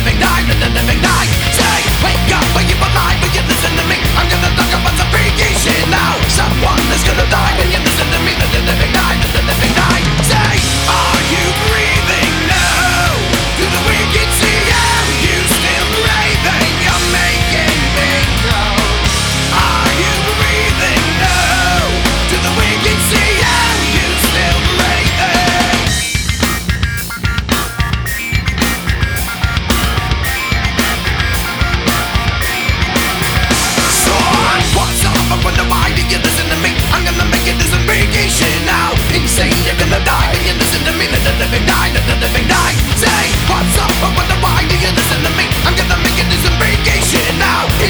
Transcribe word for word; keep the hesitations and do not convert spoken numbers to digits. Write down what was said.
living die, let the living die. Say, wake up, are you alive? Will you listen to me? I'm gonna talk about some freaky shit now. Someone is gonna die when you listen to me. Let the living die, let the living die. Say, are you breathing now? Do the wicked see you? You still breathing, you're making me go. Are you breathing now? Do the wicked see you? You still breathing. So what's up? I wonder why do you listen to me? I'm gonna make it this freaky shit now. Insane, you're gonna die when you listen to me. Let the living die, let the living die. Say, what's up? I wonder why do you listen to me? I'm gonna make it this freaky shit now.